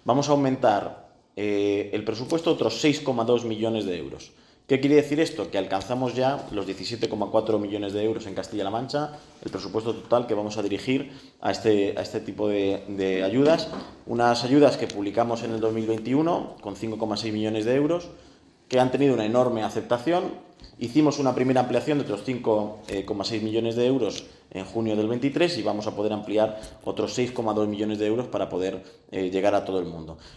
vamos a aumentar el presupuesto otros 6,2 millones de euros. ¿Qué quiere decir esto? Que alcanzamos ya los 17,4 millones de euros en Castilla-La Mancha, el presupuesto total que vamos a dirigir a este tipo de ayudas. Unas ayudas que publicamos en el 2021 con 5,6 millones de euros, que han tenido una enorme aceptación. Hicimos una primera ampliación de otros 5,6 millones de euros en junio del 23 y vamos a poder ampliar otros 6,2 millones de euros para poder llegar a todo el mundo.